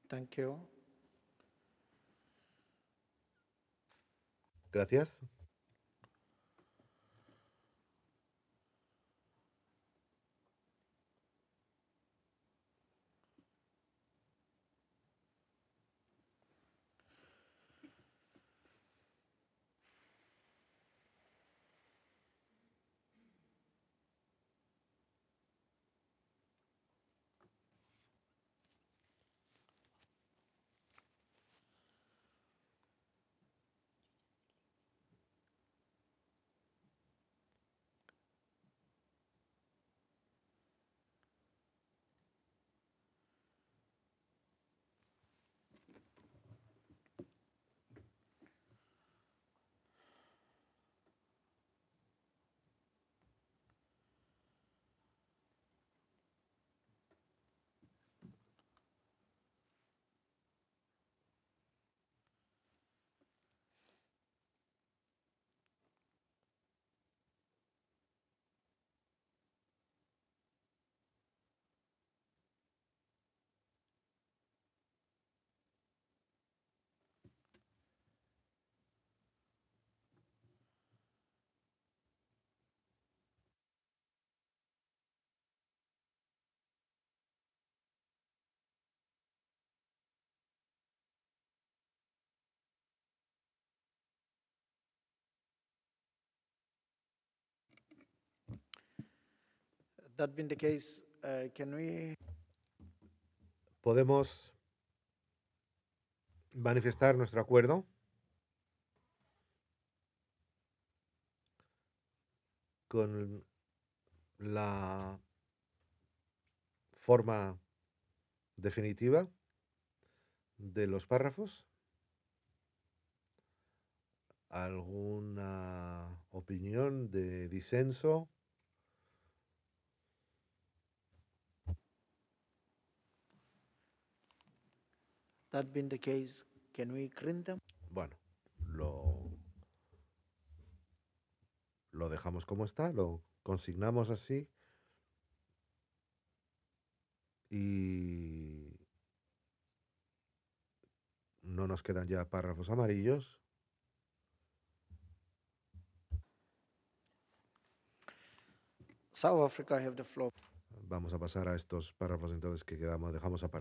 Thank you. Gracias. That being the case, can we Podemos manifestar nuestro acuerdo con la forma definitiva de los párrafos. ¿Alguna opinión de disenso? that being the case, can we print them? Bueno, lo, lo dejamos como está, lo consignamos así y no nos quedan ya párrafos amarillos. South Africa have the floor. Vamos a pasar a estos párrafos entonces que quedamos, dejamos